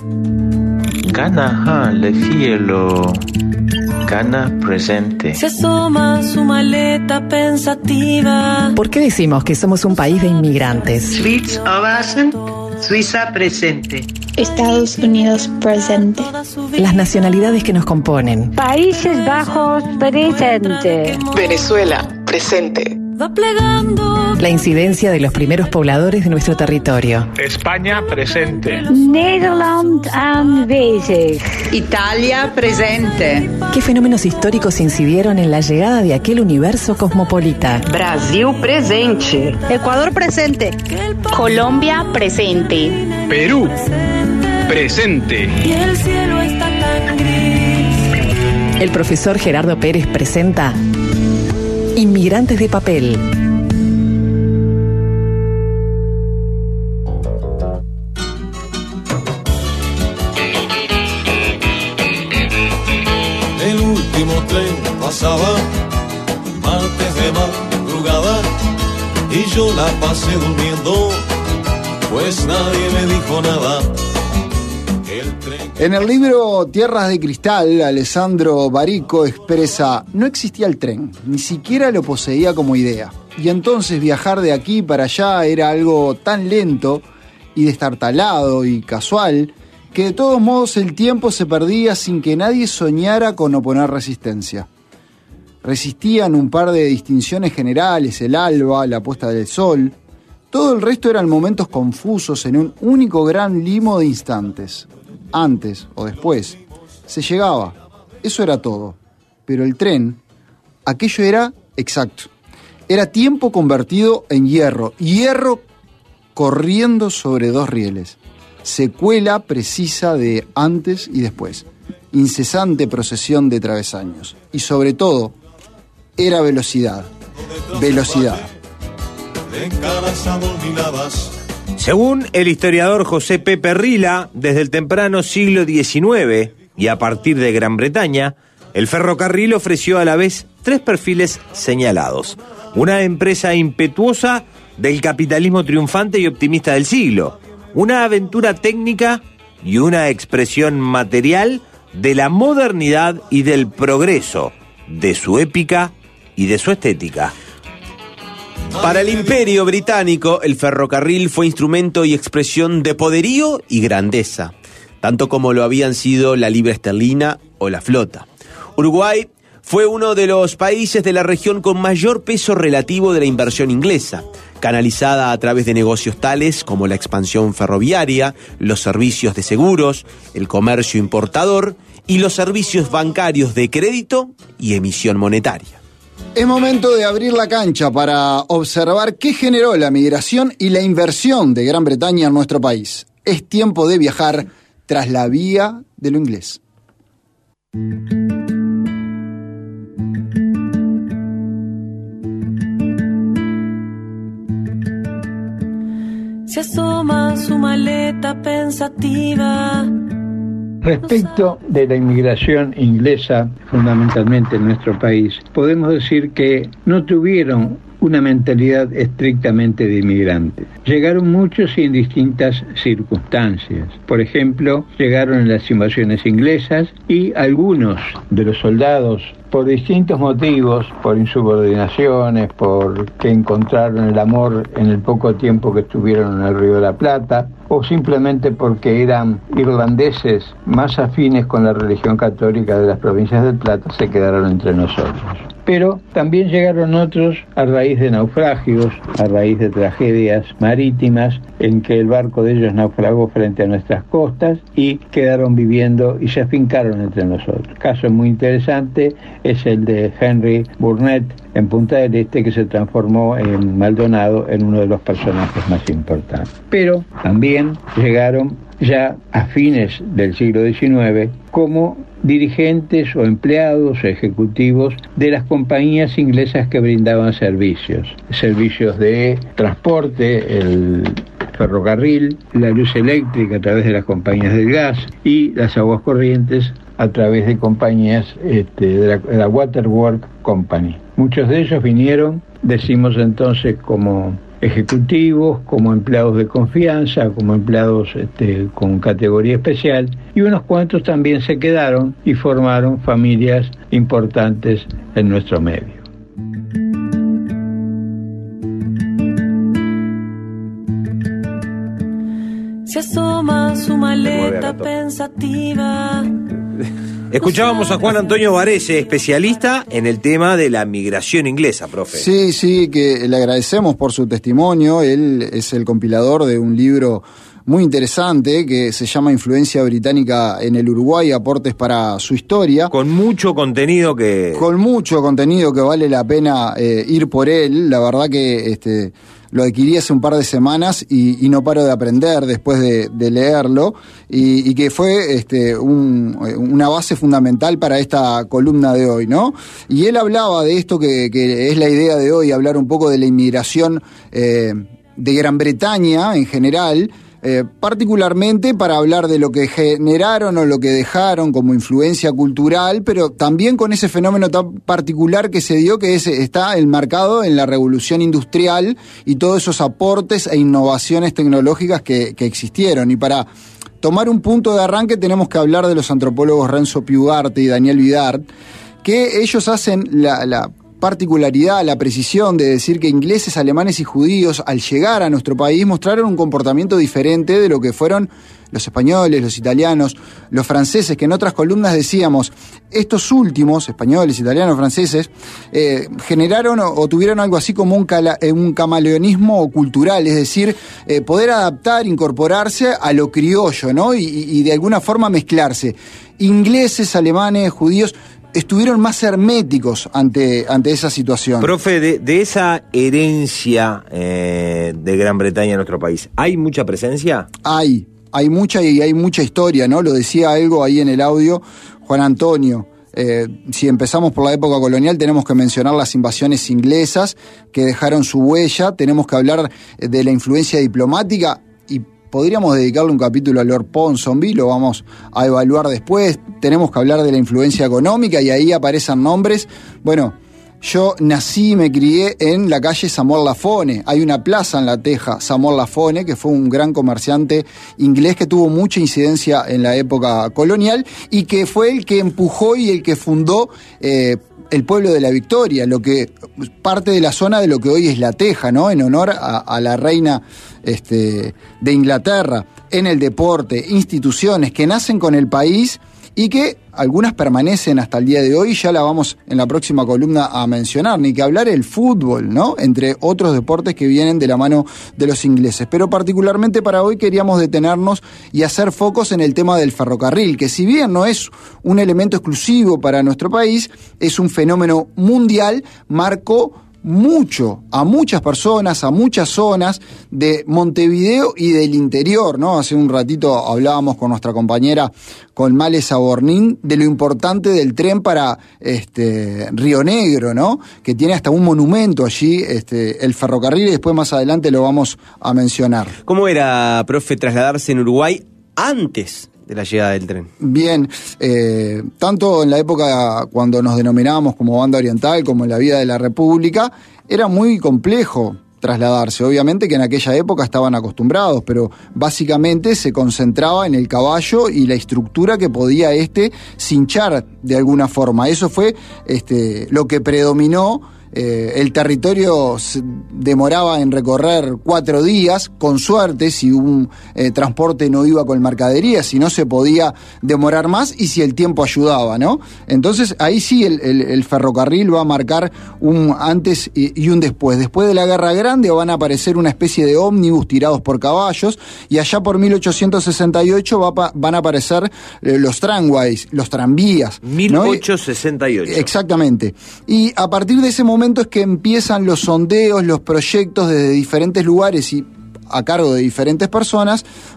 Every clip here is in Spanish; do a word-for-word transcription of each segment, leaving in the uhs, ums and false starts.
Cana le fielo, cana presente. Se asoma su maleta pensativa. ¿Por qué decimos que somos un país de inmigrantes? Schweiz Ovasen, Suiza presente. Estados Unidos presente. Las nacionalidades que nos componen. Países Bajos presente. Venezuela presente. Va plegando. La incidencia de los primeros pobladores de nuestro territorio. España presente. Nederland aanwezig. Italia presente. ¿Qué fenómenos históricos incidieron en la llegada de aquel universo cosmopolita? Brasil presente. Ecuador presente. Colombia presente. Perú presente. Y el cielo está tan gris. El profesor Gerardo Pérez presenta Inmigrantes de Papel. El último tren pasaba martes de madrugada y yo la pasé durmiendo, pues nadie me dijo nada. En el libro Tierras de Cristal, Alessandro Barico expresa: no existía el tren, ni siquiera lo poseía como idea. Y entonces viajar de aquí para allá era algo tan lento y destartalado y casual que de todos modos el tiempo se perdía sin que nadie soñara con oponer resistencia. Resistían un par de distinciones generales, el alba, la puesta del sol. Todo el resto eran momentos confusos en un único gran limo de instantes. Antes o después, se llegaba. Eso era todo. Pero el tren, aquello era exacto. Era tiempo convertido en hierro. Hierro corriendo sobre dos rieles. Secuela precisa de antes y después. Incesante procesión de travesaños. Y sobre todo, era velocidad. Velocidad. Según el historiador José Pepe Rila, desde el temprano siglo diecinueve y a partir de Gran Bretaña, el ferrocarril ofreció a la vez tres perfiles señalados. Una empresa impetuosa del capitalismo triunfante y optimista del siglo, una aventura técnica y una expresión material de la modernidad y del progreso, de su épica y de su estética. Para el Imperio Británico, el ferrocarril fue instrumento y expresión de poderío y grandeza, tanto como lo habían sido la libra esterlina o la flota. Uruguay fue uno de los países de la región con mayor peso relativo de la inversión inglesa, canalizada a través de negocios tales como la expansión ferroviaria, los servicios de seguros, el comercio importador y los servicios bancarios de crédito y emisión monetaria. Es momento de abrir la cancha para observar qué generó la migración y la inversión de Gran Bretaña en nuestro país. Es tiempo de viajar tras la vía de lo inglés. Se asoma su maleta pensativa. Respecto de la inmigración inglesa, fundamentalmente en nuestro país, podemos decir que no tuvieron una mentalidad estrictamente de inmigrantes. Llegaron muchos y en distintas circunstancias. Por ejemplo, llegaron en las invasiones inglesas y algunos de los soldados, por distintos motivos, por insubordinaciones, porque encontraron el amor en el poco tiempo que estuvieron en el Río de la Plata, o simplemente porque eran irlandeses más afines con la religión católica de las provincias del Plata, se quedaron entre nosotros. Pero también llegaron otros a raíz de naufragios, a raíz de tragedias marítimas, en que el barco de ellos naufragó frente a nuestras costas y quedaron viviendo y se afincaron entre nosotros. Caso muy interesante es el de Henry Burnett en Punta del Este, que se transformó en Maldonado en uno de los personajes más importantes. Pero también llegaron ya a fines del siglo diecinueve como dirigentes o empleados o ejecutivos de las compañías inglesas que brindaban servicios, servicios de transporte, el ferrocarril, la luz eléctrica a través de las compañías del gas y las aguas corrientes a través de compañías este, de, la, de la Waterworks Company. Muchos de ellos vinieron, decimos entonces como ejecutivos, como empleados de confianza, como empleados este, con categoría especial, y unos cuantos también se quedaron y formaron familias importantes en nuestro medio. Se asoma su maleta pensativa. Escuchábamos a Juan Antonio Varese, especialista en el tema de la migración inglesa, profe. Sí, sí, que le agradecemos por su testimonio. Él es el compilador de un libro muy interesante que se llama Influencia Británica en el Uruguay, aportes para su historia. Con mucho contenido que... Con mucho contenido que vale la pena eh, ir por él. La verdad que este, lo adquirí hace un par de semanas y, y no paro de aprender después de, de leerlo y, y que fue este, un, una base fundamental para esta columna de hoy, ¿no? Y él hablaba de esto que, que es la idea de hoy, hablar un poco de la inmigración eh, de Gran Bretaña en general, Eh, particularmente para hablar de lo que generaron o lo que dejaron como influencia cultural, pero también con ese fenómeno tan particular que se dio, que es, está enmarcado en la revolución industrial y todos esos aportes e innovaciones tecnológicas que, que existieron. Y para tomar un punto de arranque tenemos que hablar de los antropólogos Renzo Piugarte y Daniel Vidart, que ellos hacen la... la particularidad, la precisión de decir que ingleses, alemanes y judíos al llegar a nuestro país mostraron un comportamiento diferente de lo que fueron los españoles, los italianos, los franceses, que en otras columnas decíamos, estos últimos, españoles, italianos, franceses, eh, generaron o, o tuvieron algo así como un, cala, eh, un camaleonismo cultural, es decir, eh, poder adaptar, incorporarse a lo criollo, ¿no? Y, y de alguna forma mezclarse. Ingleses, alemanes, judíos estuvieron más herméticos ante, ante esa situación. Profe, de, de esa herencia eh, de Gran Bretaña en nuestro país, ¿hay mucha presencia? Hay, hay mucha y hay mucha historia, ¿no? Lo decía algo ahí en el audio Juan Antonio. Eh, si empezamos por la época colonial, tenemos que mencionar las invasiones inglesas que dejaron su huella, tenemos que hablar de la influencia diplomática y podríamos dedicarle un capítulo a Lord Ponsonby, lo vamos a evaluar después. Tenemos que hablar de la influencia económica y ahí aparecen nombres. Bueno, yo nací y me crié en la calle Samuel Lafone. Hay una plaza en La Teja, Samuel Lafone, que fue un gran comerciante inglés que tuvo mucha incidencia en la época colonial y que fue el que empujó y el que fundó eh, el pueblo de la Victoria, lo que parte de la zona de lo que hoy es La Teja, ¿no? En honor a, a la reina este, de Inglaterra, en el deporte, instituciones que nacen con el país y que algunas permanecen hasta el día de hoy, ya la vamos en la próxima columna a mencionar, ni que hablar el fútbol, ¿no? Entre otros deportes que vienen de la mano de los ingleses. Pero particularmente para hoy queríamos detenernos y hacer focos en el tema del ferrocarril, que si bien no es un elemento exclusivo para nuestro país, es un fenómeno mundial, marcó mucho a muchas personas, a muchas zonas de Montevideo y del interior, ¿no? Hace un ratito hablábamos con nuestra compañera Colmale Sabornín de lo importante del tren para este Río Negro, ¿no? Que tiene hasta un monumento allí, este el ferrocarril, y después más adelante lo vamos a mencionar. ¿Cómo era, profe, trasladarse en Uruguay antes de la llegada del tren? Bien, eh, tanto en la época cuando nos denominábamos como Banda Oriental como en la vida de la República, era muy complejo trasladarse. Obviamente que en aquella época estaban acostumbrados, pero básicamente se concentraba en el caballo y la estructura que podía este cinchar de alguna forma. Eso fue este, lo que predominó. Eh, el territorio demoraba en recorrer cuatro días, con suerte, si un eh, transporte no iba con mercadería, si no se podía demorar más y si el tiempo ayudaba, ¿no? Entonces ahí sí el, el, el ferrocarril va a marcar un antes y, y un después. Después de la Guerra Grande van a aparecer una especie de ómnibus tirados por caballos y allá por mil ochocientos sesenta y ocho va pa, van a aparecer eh, los tramways, los tranvías, ¿no? mil ochocientos sesenta y ocho. Exactamente. Y a partir de ese momento es que empiezan los sondeos, los proyectos desde diferentes lugares y a cargo de diferentes personas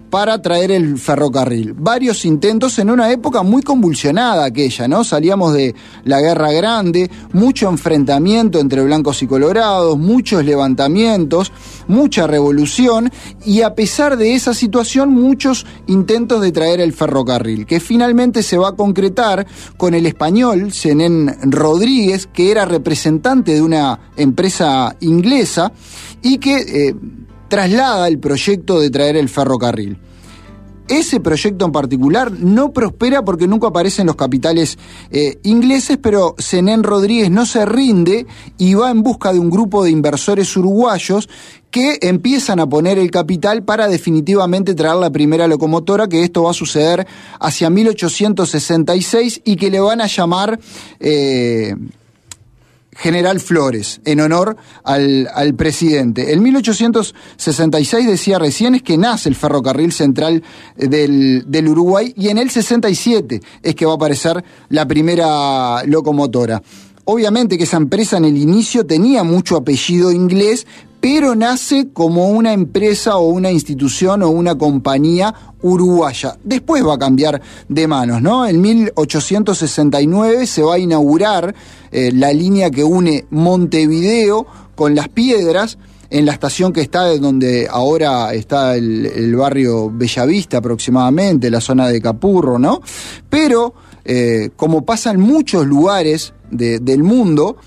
para traer el ferrocarril. Varios intentos en una época muy convulsionada aquella, ¿no? Salíamos de la Guerra Grande, mucho enfrentamiento entre blancos y colorados, muchos levantamientos, mucha revolución, y a pesar de esa situación, muchos intentos de traer el ferrocarril, que finalmente se va a concretar con el español Zenén Rodríguez, que era representante de una empresa inglesa y que eh, traslada el proyecto de traer el ferrocarril. Ese proyecto en particular no prospera porque nunca aparecen los capitales eh, ingleses, pero Zenén Rodríguez no se rinde y va en busca de un grupo de inversores uruguayos que empiezan a poner el capital para definitivamente traer la primera locomotora, que esto va a suceder hacia mil ochocientos sesenta y seis y que le van a llamar Eh, General Flores, en honor al, al presidente. En mil ochocientos sesenta y seis, decía recién, es que nace el ferrocarril central del, del Uruguay, y en el sesenta y siete es que va a aparecer la primera locomotora. Obviamente que esa empresa en el inicio tenía mucho apellido inglés, pero nace como una empresa o una institución o una compañía uruguaya. Después va a cambiar de manos, ¿no? En mil ochocientos sesenta y nueve se va a inaugurar eh, la línea que une Montevideo con Las Piedras, en la estación que está donde ahora está el, el barrio Bellavista aproximadamente, la zona de Capurro, ¿no? Pero, eh, como pasa en muchos lugares de, del mundo,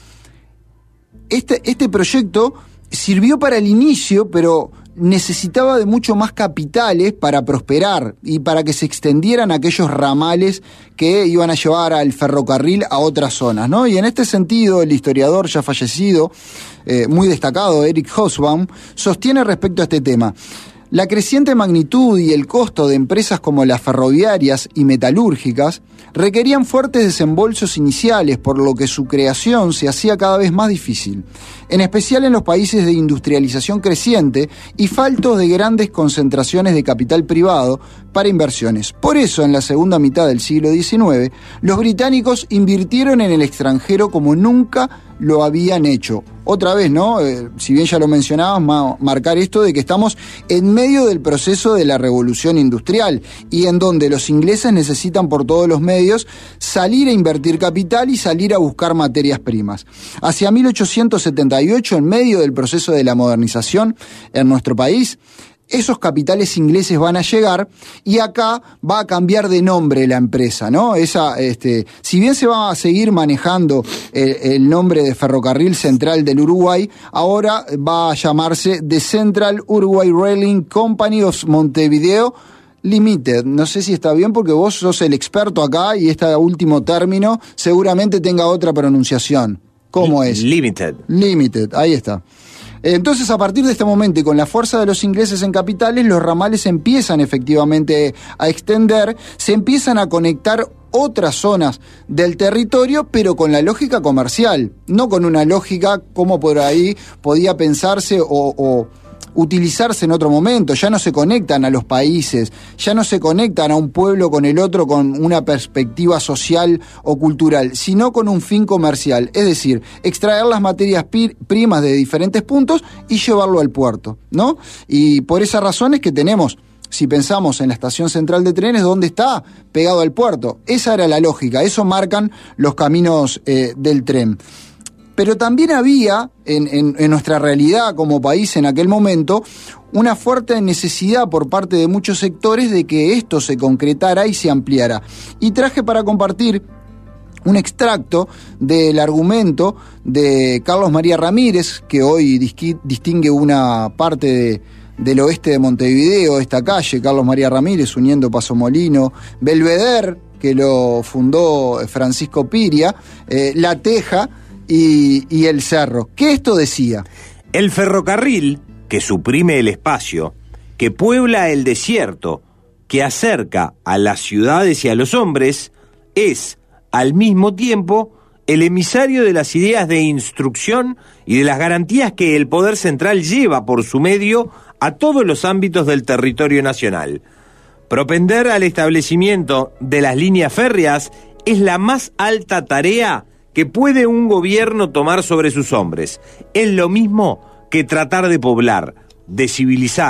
este, este proyecto sirvió para el inicio, pero necesitaba de mucho más capitales para prosperar y para que se extendieran aquellos ramales que iban a llevar al ferrocarril a otras zonas, ¿no? Y en este sentido, el historiador ya fallecido, eh, muy destacado, Eric Hobsbawm, sostiene respecto a este tema: la creciente magnitud y el costo de empresas como las ferroviarias y metalúrgicas requerían fuertes desembolsos iniciales, por lo que su creación se hacía cada vez más difícil, en especial en los países de industrialización creciente y faltos de grandes concentraciones de capital privado para inversiones. Por eso, en la segunda mitad del siglo diecinueve, los británicos invirtieron en el extranjero como nunca lo habían hecho. Otra vez, ¿no? Eh, si bien ya lo mencionabas, ma- marcar esto de que estamos en medio del proceso de la revolución industrial y en donde los ingleses necesitan por todos los medios salir a invertir capital y salir a buscar materias primas. Hacia mil ochocientos setenta y ocho, en medio del proceso de la modernización en nuestro país, esos capitales ingleses van a llegar y acá va a cambiar de nombre la empresa, ¿no? Esa, este, si bien se va a seguir manejando el, el nombre de Ferrocarril Central del Uruguay, ahora va a llamarse The Central Uruguay Railway Company of Montevideo Limited. No sé si está bien porque vos sos el experto acá y este último término seguramente tenga otra pronunciación. ¿Cómo es? Limited. Limited, ahí está. Entonces, a partir de este momento y con la fuerza de los ingleses en capitales, los ramales empiezan efectivamente a extender, se empiezan a conectar otras zonas del territorio, pero con la lógica comercial, no con una lógica como por ahí podía pensarse o, o utilizarse en otro momento. Ya no se conectan a los países, ya no se conectan a un pueblo con el otro con una perspectiva social o cultural, sino con un fin comercial, es decir, extraer las materias pi- primas de diferentes puntos y llevarlo al puerto, ¿no? Y por esa razón es que tenemos, si pensamos en la estación central de trenes, ¿dónde está? Pegado al puerto. Esa era la lógica, eso marcan los caminos eh, del tren. Pero también había, en, en, en nuestra realidad como país en aquel momento, una fuerte necesidad por parte de muchos sectores de que esto se concretara y se ampliara. Y traje para compartir un extracto del argumento de Carlos María Ramírez, que hoy disqui, distingue una parte de, del oeste de Montevideo, esta calle, Carlos María Ramírez, uniendo Paso Molino, Belvedere, que lo fundó Francisco Piria, eh, La Teja, Y, y el cerro. ¿Qué esto decía? El ferrocarril, que suprime el espacio, que puebla el desierto, que acerca a las ciudades y a los hombres, es, al mismo tiempo, el emisario de las ideas de instrucción y de las garantías que el poder central lleva por su medio a todos los ámbitos del territorio nacional. Propender al establecimiento de las líneas férreas es la más alta tarea que puede un gobierno tomar sobre sus hombres. Es lo mismo que tratar de poblar, de civilizar,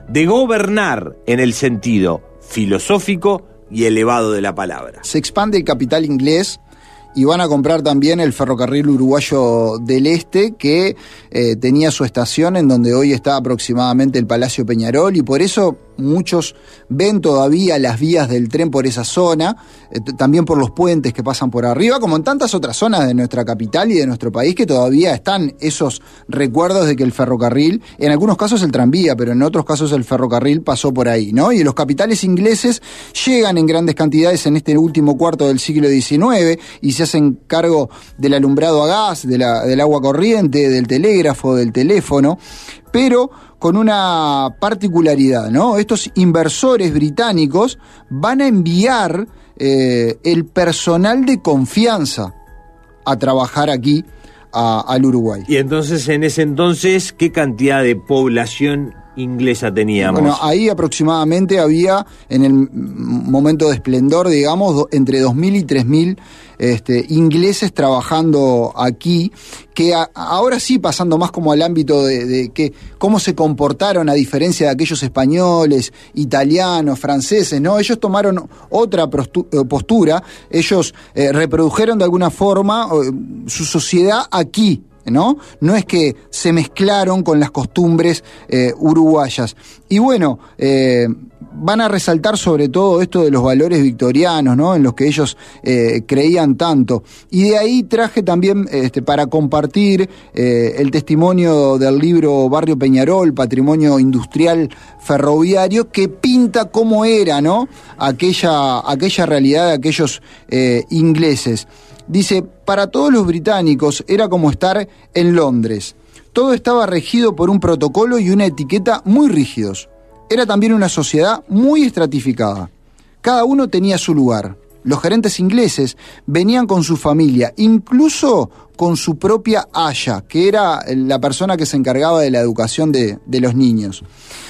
de gobernar en el sentido filosófico y elevado de la palabra. Se expande el capital inglés y van a comprar también el ferrocarril uruguayo del Este, que eh, tenía su estación en donde hoy está aproximadamente el Palacio Peñarol, y por eso muchos ven todavía las vías del tren por esa zona, eh, también por los puentes que pasan por arriba, como en tantas otras zonas de nuestra capital y de nuestro país, que todavía están esos recuerdos de que el ferrocarril, en algunos casos el tranvía, pero en otros casos el ferrocarril pasó por ahí, ¿no? Y los capitales ingleses llegan en grandes cantidades en este último cuarto del siglo diecinueve y se hacen cargo del alumbrado a gas, de la, del agua corriente, del telégrafo, del teléfono, pero con una particularidad, ¿no? Estos inversores británicos van a enviar eh, el personal de confianza a trabajar aquí a, al Uruguay. Y entonces, en ese entonces, ¿qué cantidad de población inglesa teníamos? Bueno, ahí aproximadamente había, en el momento de esplendor, digamos, do, entre dos mil y tres mil este, ingleses trabajando aquí, que a, ahora sí, pasando más como al ámbito de, de que cómo se comportaron a diferencia de aquellos españoles, italianos, franceses, ¿no? Ellos tomaron otra postura, ellos eh, reprodujeron de alguna forma eh, su sociedad aquí, ¿no? No es que se mezclaron con las costumbres eh, uruguayas. Y bueno, eh, van a resaltar sobre todo esto de los valores victorianos, ¿no? En los que ellos eh, creían tanto. Y de ahí traje también este, para compartir eh, el testimonio del libro Barrio Peñarol, Patrimonio Industrial Ferroviario, que pinta cómo era, ¿no? Aquella, aquella realidad de aquellos eh, ingleses. Dice, para todos los británicos era como estar en Londres. Todo estaba regido por un protocolo y una etiqueta muy rígidos. Era también una sociedad muy estratificada. Cada uno tenía su lugar. Los gerentes ingleses venían con su familia, incluso con su propia aya, que era la persona que se encargaba de la educación de, de los niños.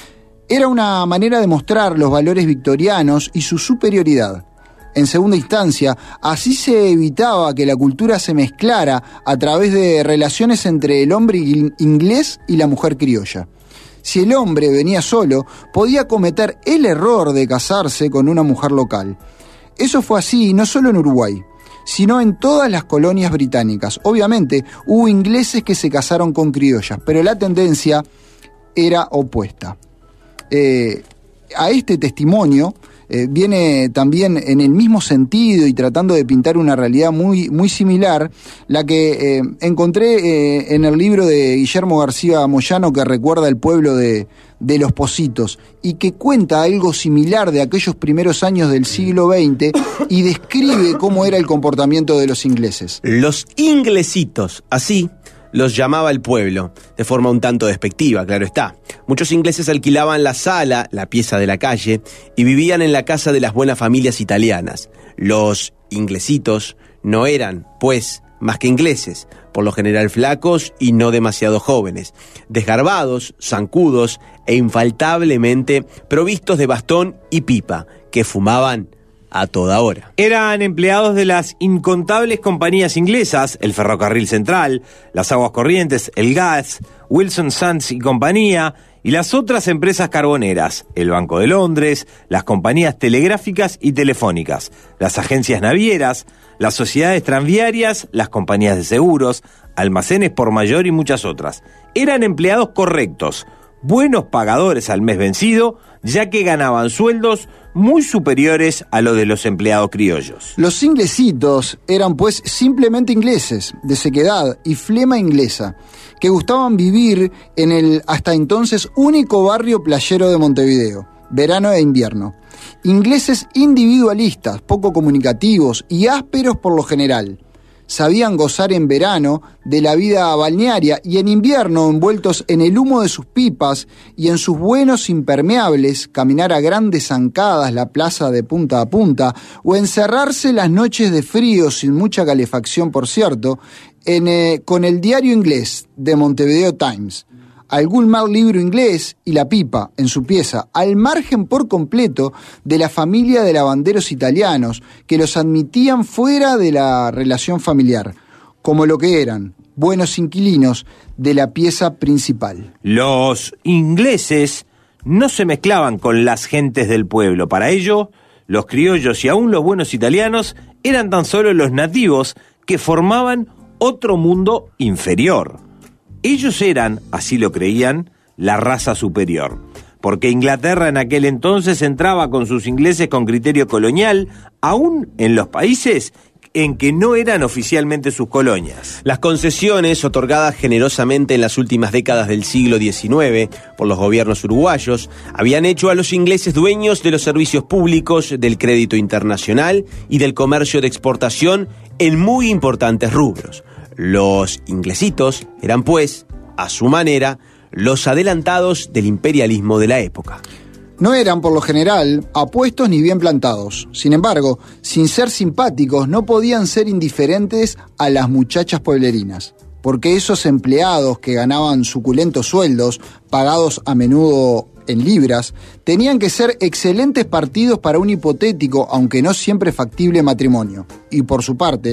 Era una manera de mostrar los valores victorianos y su superioridad. En segunda instancia, así se evitaba que la cultura se mezclara a través de relaciones entre el hombre inglés y la mujer criolla. Si el hombre venía solo, podía cometer el error de casarse con una mujer local. Eso fue así no solo en Uruguay, sino en todas las colonias británicas. Obviamente, hubo ingleses que se casaron con criollas, pero la tendencia era opuesta. Eh, a este testimonio Eh, viene también en el mismo sentido y tratando de pintar una realidad muy, muy similar, la que eh, encontré eh, en el libro de Guillermo García Moyano, que recuerda el pueblo de, de Los Pocitos, y que cuenta algo similar de aquellos primeros años del siglo veinte y describe cómo era el comportamiento de los ingleses. Los inglesitos, así los llamaba el pueblo, de forma un tanto despectiva, claro está. Muchos ingleses alquilaban la sala, la pieza de la calle, y vivían en la casa de las buenas familias italianas. Los inglesitos no eran, pues, más que ingleses, por lo general flacos y no demasiado jóvenes, desgarbados, zancudos e infaltablemente provistos de bastón y pipa, que fumaban a toda hora. Eran empleados de las incontables compañías inglesas, el Ferrocarril Central, las Aguas Corrientes, el Gas, Wilson Sons y compañía, y las otras empresas carboneras, el Banco de Londres, las compañías telegráficas y telefónicas, las agencias navieras, las sociedades tranviarias, las compañías de seguros, almacenes por mayor y muchas otras. Eran empleados correctos, buenos pagadores al mes vencido, ya que ganaban sueldos muy superiores a los de los empleados criollos. Los inglesitos eran pues simplemente ingleses, de sequedad y flema inglesa, que gustaban vivir en el hasta entonces único barrio playero de Montevideo, verano e invierno. Ingleses individualistas, poco comunicativos y ásperos por lo general. Sabían gozar en verano de la vida balnearia y en invierno, envueltos en el humo de sus pipas y en sus buenos impermeables, caminar a grandes zancadas la plaza de punta a punta o encerrarse las noches de frío sin mucha calefacción, por cierto, en, eh, con el diario inglés de Montevideo Times, algún mal libro inglés y la pipa en su pieza, al margen por completo de la familia de lavanderos italianos que los admitían fuera de la relación familiar, como lo que eran, buenos inquilinos de la pieza principal. Los ingleses no se mezclaban con las gentes del pueblo. Para ello, los criollos y aún los buenos italianos eran tan solo los nativos que formaban otro mundo inferior. Ellos eran, así lo creían, la raza superior, porque Inglaterra en aquel entonces entraba con sus ingleses con criterio colonial, aún en los países en que no eran oficialmente sus colonias. Las concesiones otorgadas generosamente en las últimas décadas del siglo diecinueve por los gobiernos uruguayos habían hecho a los ingleses dueños de los servicios públicos, del crédito internacional y del comercio de exportación en muy importantes rubros. Los inglesitos eran, pues, a su manera, los adelantados del imperialismo de la época. No eran, por lo general, apuestos ni bien plantados. Sin embargo, sin ser simpáticos, no podían ser indiferentes a las muchachas pueblerinas, porque esos empleados que ganaban suculentos sueldos, pagados a menudo en libras, tenían que ser excelentes partidos para un hipotético, aunque no siempre factible, matrimonio. Y por su parte,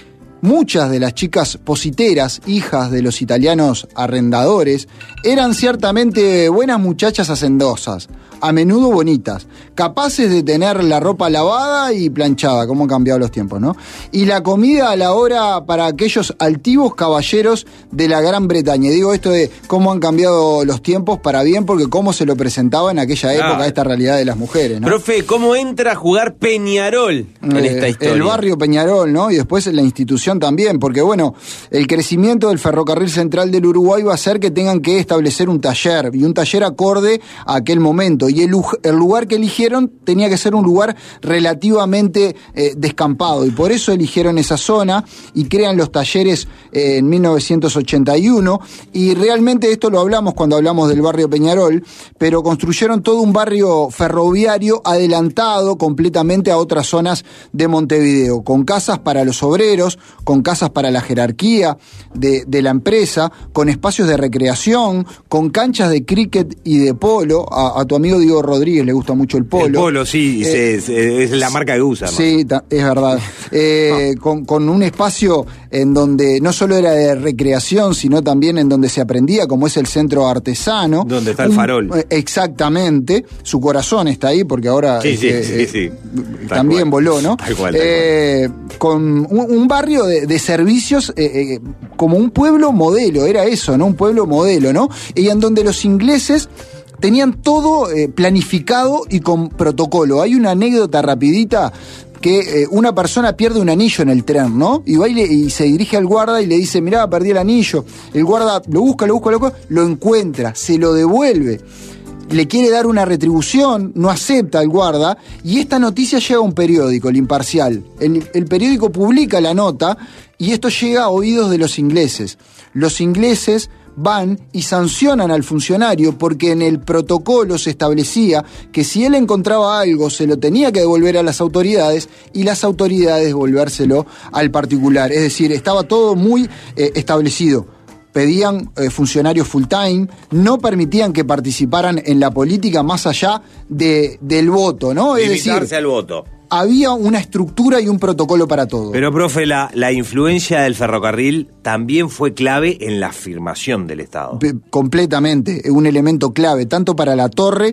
muchas de las chicas positeras, hijas de los italianos arrendadores, eran ciertamente buenas muchachas hacendosas, a menudo bonitas, capaces de tener la ropa lavada y planchada, cómo han cambiado los tiempos, ¿no? Y la comida a la hora para aquellos altivos caballeros de la Gran Bretaña. Digo esto de cómo han cambiado los tiempos para bien, porque cómo se lo presentaba en aquella época, ah, esta realidad de las mujeres, ¿no? Profe, ¿cómo entra a jugar Peñarol en eh, esta historia? El barrio Peñarol, ¿no? Y después la institución también, porque bueno, el crecimiento del ferrocarril central del Uruguay va a hacer que tengan que establecer un taller, y un taller acorde a aquel momento. Y el, el lugar que eligieron tenía que ser un lugar relativamente eh, descampado, y por eso eligieron esa zona y crean los talleres eh, en mil novecientos ochenta y uno, y realmente esto lo hablamos cuando hablamos del barrio Peñarol, pero construyeron todo un barrio ferroviario adelantado completamente a otras zonas de Montevideo, con casas para los obreros, con casas para la jerarquía de, de la empresa, con espacios de recreación, con canchas de cricket y de polo. A, a tu amigo Diego Rodríguez le gusta mucho el polo. El polo, sí, eh, es, es la marca que usa, ¿no? Sí, es verdad. Eh, con, con un espacio en donde no solo era de recreación, sino también en donde se aprendía, como es el centro artesano. Donde está el farol. Un, exactamente. Su corazón está ahí, porque ahora sí, este, sí, sí, sí. Eh, también cual. voló, ¿no? Tal cual, tal eh, cual. Con un, un barrio de, de servicios eh, eh, como un pueblo modelo, era eso, ¿no? Un pueblo modelo, ¿no? Y en donde los ingleses tenían todo eh, planificado y con protocolo. Hay una anécdota rapidita que eh, una persona pierde un anillo en el tren, ¿no? Y va y, le, y se dirige al guarda y le dice, mirá, perdí el anillo. El guarda lo busca, lo busca, lo busca, lo encuentra, se lo devuelve. Le quiere dar una retribución, no acepta el guarda, y esta noticia llega a un periódico, El Imparcial. El, el periódico publica la nota, y esto llega a oídos de los ingleses. Los ingleses van y sancionan al funcionario, porque en el protocolo se establecía que si él encontraba algo se lo tenía que devolver a las autoridades, y las autoridades devolvérselo al particular. Es decir, estaba todo muy eh, establecido. Pedían eh, funcionarios full time, no permitían que participaran en la política más allá de, del voto, ¿no? Es Limitarse decir, al voto. Había una estructura y un protocolo para todo. Pero, profe, la, la influencia del ferrocarril también fue clave en la afirmación del Estado. P- completamente, un elemento clave, tanto para la Torre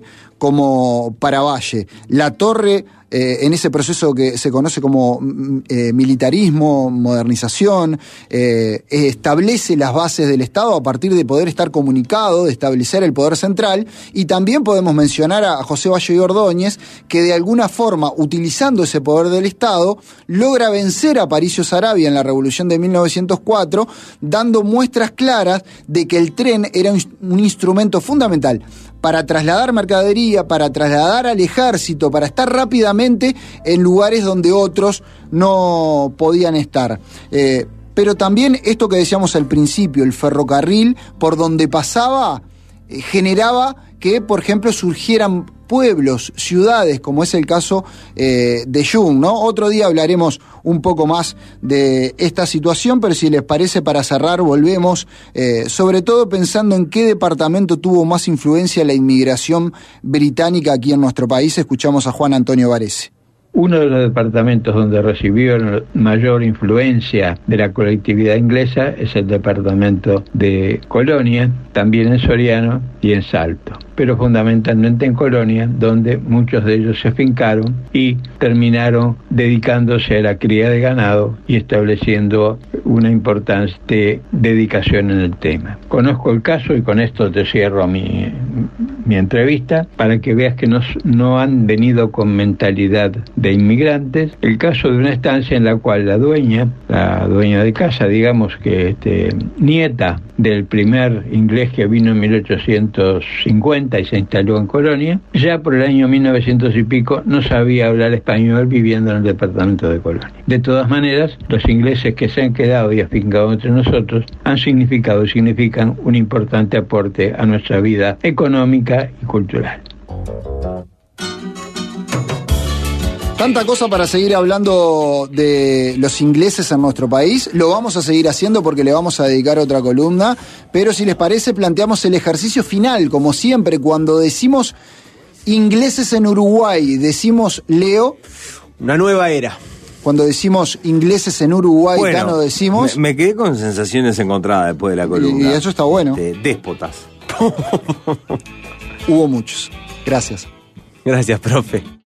como para Valle. La Torre, eh, en ese proceso que se conoce como eh, militarismo, modernización, eh, establece las bases del Estado a partir de poder estar comunicado, de establecer el poder central, y también podemos mencionar a José Valle y Ordóñez, que de alguna forma, utilizando ese poder del Estado, logra vencer a Aparicio Saravia en la Revolución de mil novecientos cuatro, dando muestras claras de que el tren era un, un instrumento fundamental para trasladar mercadería, para trasladar al ejército, para estar rápidamente en lugares donde otros no podían estar. Eh, pero también esto que decíamos al principio, el ferrocarril por donde pasaba eh, generaba que, por ejemplo, surgieran pueblos, ciudades, como es el caso eh, de Jung, ¿no? Otro día hablaremos un poco más de esta situación, pero si les parece, para cerrar, volvemos, eh, sobre todo pensando en qué departamento tuvo más influencia la inmigración británica aquí en nuestro país. Escuchamos a Juan Antonio Varese. Uno de los departamentos donde recibió mayor influencia de la colectividad inglesa es el departamento de Colonia, también en Soriano y en Salto, pero fundamentalmente en Colonia, donde muchos de ellos se afincaron y terminaron dedicándose a la cría de ganado y estableciendo una importante dedicación en el tema. Conozco el caso y con esto te cierro mi, mi entrevista para que veas que no, no han venido con mentalidad de inmigrantes. El caso de una estancia en la cual la dueña, la dueña de casa, digamos que este, nieta del primer inglés que vino en mil ochocientos cincuenta y se instaló en Colonia, ya por el año mil novecientos y pico no sabía hablar español viviendo en el departamento de Colonia. De todas maneras, los ingleses que se han quedado y afincado entre nosotros han significado y significan un importante aporte a nuestra vida económica y cultural. Tanta cosa para seguir hablando de los ingleses en nuestro país. Lo vamos a seguir haciendo porque le vamos a dedicar otra columna. Pero si les parece, planteamos el ejercicio final. Como siempre, cuando decimos ingleses en Uruguay, decimos, Leo, una nueva era. Cuando decimos ingleses en Uruguay, bueno, Cano, decimos... Me, me quedé con sensaciones encontradas después de la columna. Y eso está bueno. De déspotas. Hubo muchos. Gracias. Gracias, profe.